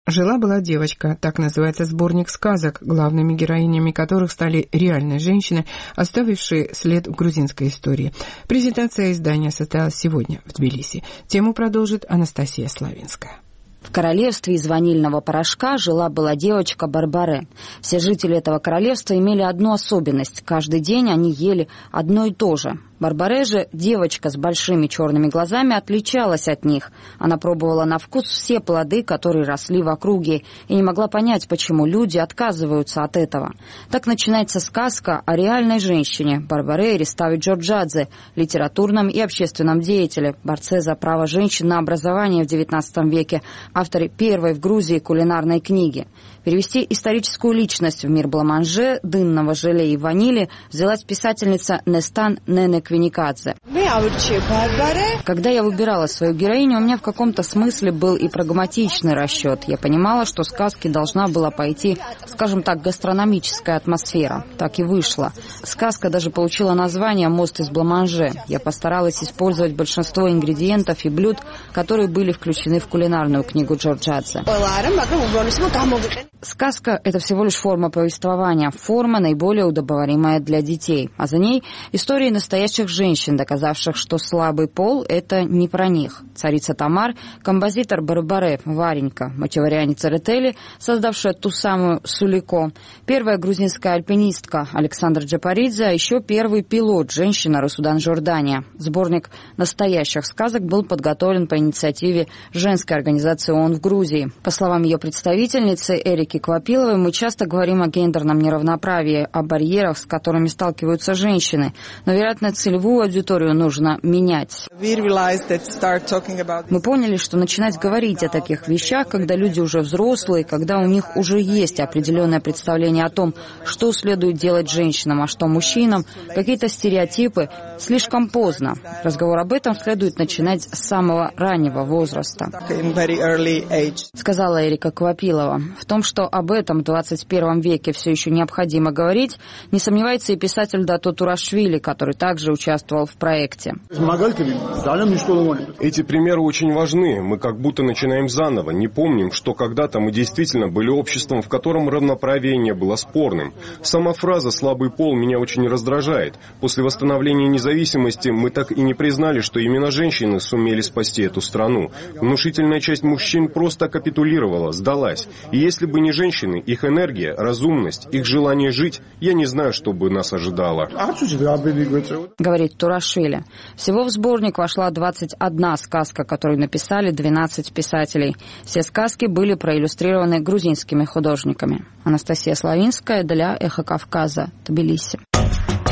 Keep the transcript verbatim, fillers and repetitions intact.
«Жила-была девочка», так называется сборник сказок, главными героинями которых стали реальные женщины, оставившие след в грузинской истории. Презентация издания состоялась сегодня в Тбилиси. Тему продолжит Анастасия Славинская. В королевстве из ванильного порошка жила-была девочка Барбаре. Все жители этого королевства имели одну особенность. Каждый день они ели одно и то же. Барбаре же, девочка с большими черными глазами, отличалась от них. Она пробовала на вкус все плоды, которые росли в округе, и не могла понять, почему люди отказываются от этого. Так начинается сказка о реальной женщине Барбаре Эриставе Джорджадзе, литературном и общественном деятеле, борце за право женщин на образование в девятнадцатом веке, авторе первой в Грузии кулинарной книги. Перевести историческую личность в мир бламанже, дынного желе и ванили взялась писательница Нестан Ненеквиникадзе. Когда я выбирала свою героиню, у меня в каком-то смысле был и прагматичный расчет. Я понимала, что сказке должна была пойти, скажем так, гастрономическая атмосфера. Так и вышло. Сказка даже получила название «Мост из бламанже». Я постаралась использовать большинство ингредиентов и блюд, которые были включены в кулинарную книгу Джорджадзе. Сказка – это всего лишь форма повествования, форма, наиболее удобоваримая для детей. А за ней истории настоящих женщин, доказавших, что слабый пол – это не про них. Царица Тамар, композитор Барбаре, Варенька, мочеваряне Церетели, создавшая ту самую Сулико, первая грузинская альпинистка Александр Джапаридзе, а еще первый пилот, женщина Расудан Жордания. Сборник настоящих сказок был подготовлен по инициативе женской организации ООН в Грузии. По словам ее представительницы Эрики Квапиловой, мы часто говорим о гендерном неравноправии, о барьерах, с которыми сталкиваются женщины. Но, вероятно, целевую аудиторию нужно менять. Мы поняли, что начинать говорить о таких вещах, когда люди уже взрослые, когда у них уже есть определенное представление о том, что следует делать женщинам, а что мужчинам, какие-то стереотипы, слишком поздно. Разговор об этом следует начинать с самого раннего возраста, сказала Эрика Квапилова. В том, что об этом в двадцать первом веке все еще необходимо говорить, не сомневается и писатель Дато Турашвили, который также участвовал в проекте. Эти примеры очень важны. Мы как будто начинаем заново. Не помним, что когда-то мы действительно были обществом, в котором равноправие не было спорным. Сама фраза «слабый пол» меня очень раздражает. После восстановления независимости мы так и не признали, что именно женщины сумели спасти эту страну. Внушительная часть мужчин просто капитулировала, сдалась. И если бы не женщины, их энергия, разумность, их желание жить, я не знаю, что бы нас ожидало. Говорит Турашвили. Всего в сборник вошла двадцать одна сказка, которую написали двенадцать писателей. Все сказки были проиллюстрированы грузинскими художниками. Анастасия Славинская для Эхо Кавказа, Тбилиси.